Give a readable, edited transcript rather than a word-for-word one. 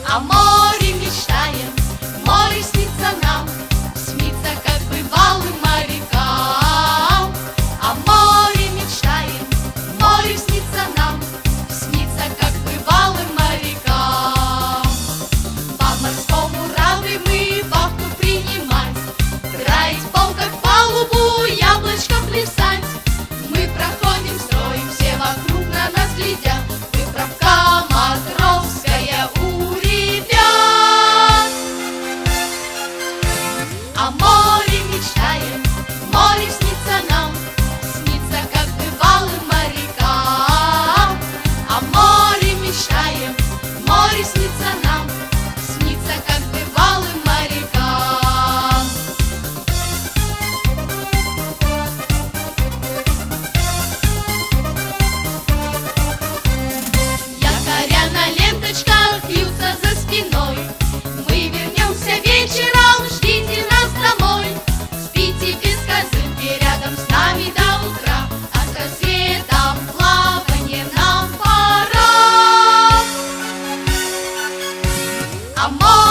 О море мечтаем, море снится нам, снится, как бывалым морякам. О море мечтаем, море снится нам, снится, как бывалым морякам. По морскому рады мы вахту принимать, драить пол, как палубу, яблочко плясать. Мы проходим строем, все вокруг на нас глядят, выправка матросская у ребят. О море мечтаем, море снится нам, снится, как бывалым морякам. О море мечтаем, море снится нам, снится, как бывалым морякам. Якоря на ленточках вьются за спиной. Мы вернемся вечером, ждите нас домой. Спите без косынки рядом с нами до утра, а с рассветом в плаванье нам пора. О море